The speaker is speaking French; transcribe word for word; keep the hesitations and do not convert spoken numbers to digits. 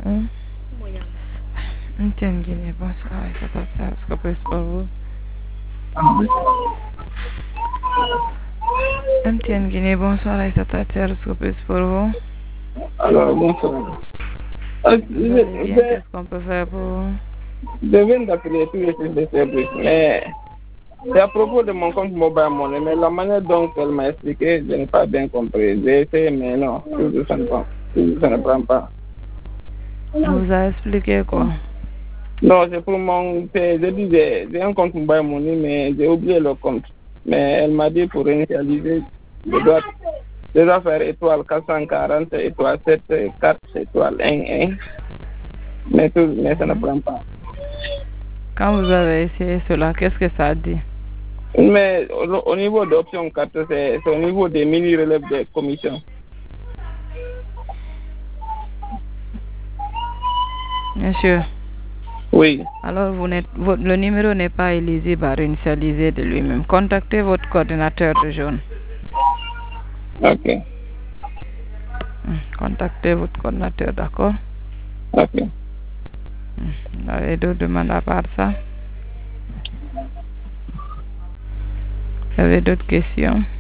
Hum? Etienne Guinée, bonsoir, ça t'attire, est-ce que peut pour vous? Etienne Guinée, bonsoir, ça t'attire, est-ce que peut pour vous? Alors, bonsoir. Vous allez bien, qu'est-ce qu'on peut faire pour vous? Je viens d'appeler tous les services de service, mais c'est à propos de mon compte mobile money, mais la manière dont elle m'a expliqué, je n'ai pas bien compris. J'ai essayé, mais non, toujours ça ne prend, toujours ça ne prend pas. Vous a expliqué quoi? Non, c'est pour mon... c'est- Je dis, j'ai j'ai un compte mobile money, mais j'ai oublié le compte. Mais elle m'a dit pour initialiser, je dois, je dois faire étoile quatre cent quarante, étoile sept, quatre, étoile un, un. Mais, tout, mais ça ne prend pas. Quand vous avez essayé cela, qu'est-ce que ça dit? Mais au, au niveau de l'option quatre, c'est c'est au niveau des mini-relèves de commission. Monsieur, Oui. alors vous n'êtes, votre, le numéro n'est pas éligible à réinitialiser de lui-même. Contactez votre coordinateur de zone. Ok. Hum, Contactez votre coordinateur, d'accord? Ok. Vous avez d'autres demandes à part ça? Vous avez d'autres questions?